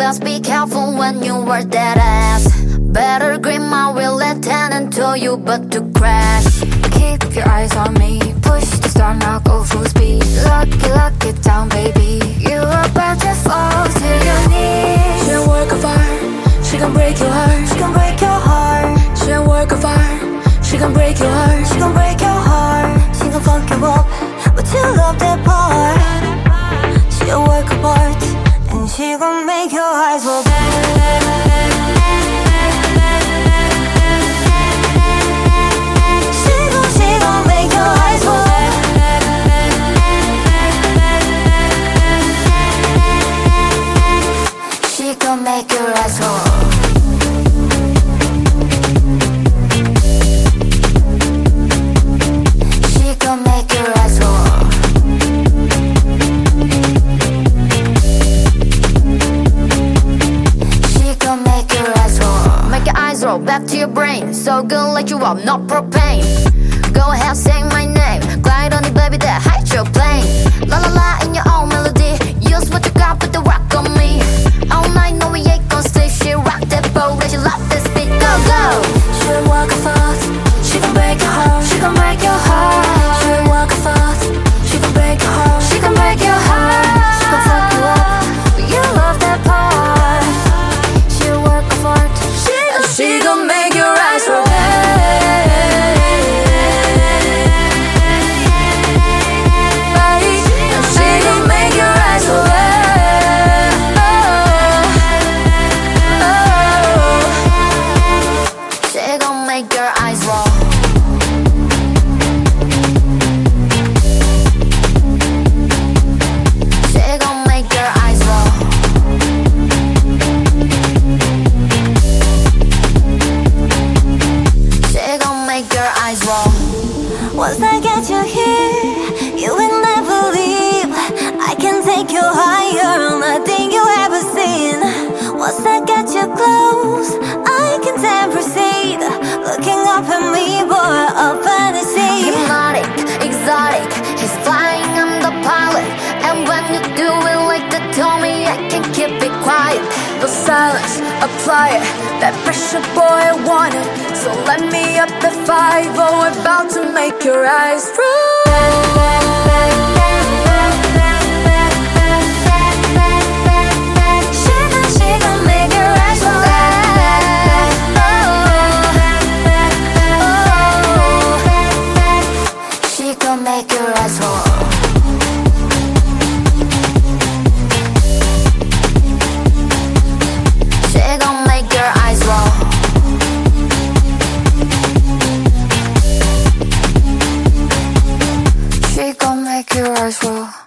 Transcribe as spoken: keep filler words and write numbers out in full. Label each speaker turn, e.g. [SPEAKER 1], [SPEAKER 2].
[SPEAKER 1] best be careful when you work that ass. Better grip my wheel and until you but to crash.
[SPEAKER 2] Keep your eyes on me, push the start, now go full speed. Lock it, lock it down, baby. You're about to fall to your knees.
[SPEAKER 3] She a work of art, she can break your heart.
[SPEAKER 2] She can break your heart.
[SPEAKER 3] She a work of art, she can break your heart.
[SPEAKER 2] She can break your heart. She can fuck you up, but you love that part. She a work of art, and she gon' make your eyes roll back. Make your eyes roll. She gon' make your eyes roll. She gon' make your eyes roll.
[SPEAKER 1] Make your eyes roll back to your brain. So good, light you up, not propane. Go ahead, sing my name. Glide on it, baby, that hydroplane. La la la in your own melody. Use what you got, put the rock on me. All night, no, we ain't gon' sleep. She rock that boat, let you love this beat. Go, go!
[SPEAKER 3] She a work of art, she can break your heart.
[SPEAKER 2] She gon' break your heart.
[SPEAKER 3] She a work of art, she can break your heart.
[SPEAKER 2] She can break your heart. She gon' fuck you up, but you love that part. She a work of art.
[SPEAKER 3] She gon' she gon' make your eyes roll.
[SPEAKER 1] Make your eyes roll. She gon' make your eyes roll. She gon' make your eyes roll.
[SPEAKER 2] Once I get you here, you will never leave. I can take you higher on nothing you ever seen. Once I get you close, I can then proceed. Looking up at me, boy, up at the sea.
[SPEAKER 1] Hypnotic, exotic, he's flying, I'm the pilot. And when you do it like that, tell me I can keep it quiet.
[SPEAKER 3] The silence, apply it. That pressure, boy, I want it. So let me up at five, oh, about to make your eyes roll.
[SPEAKER 1] Make your eyes roll. She gon' make your eyes roll.
[SPEAKER 2] She gon' make your eyes roll.